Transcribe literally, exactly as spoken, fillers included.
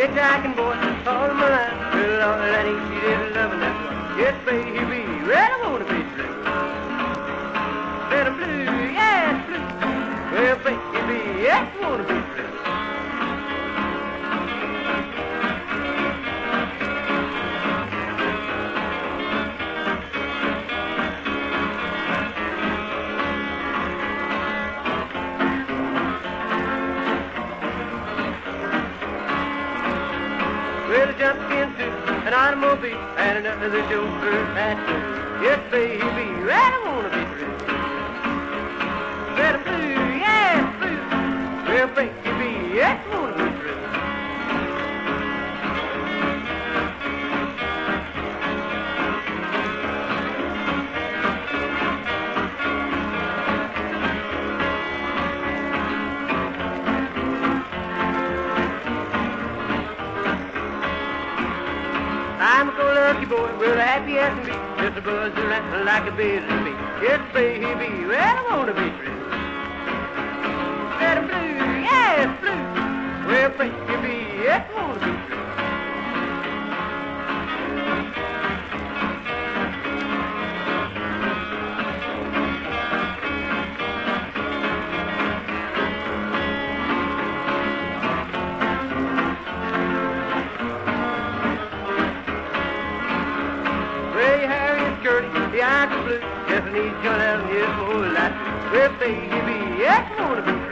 hitchhiking boy, all of my life. Well, all that ain't she did loving that boy. Yes, baby, well, I wanna be blue. Said I'm blue, yes, blue. Well, baby, yes, I wanna be blue. Well, I jumped into an automobile and another chauffeur passed through. Yes, baby, well, I wanna be blue. Said I'm blue, yes, blue. Well, baby, yes, I wanna be blue. I'm a go-lucky boy, real happy as can be. Just a buzz around like a business bee. Yes, baby, well, I wanna be blue. Said I'm blue, yes, blue. Well, baby, yes, I wanna be blue. Well, your hair is curly, the eyes are blue. Just need your love, yes, more like. Well, baby, yes, I wanna be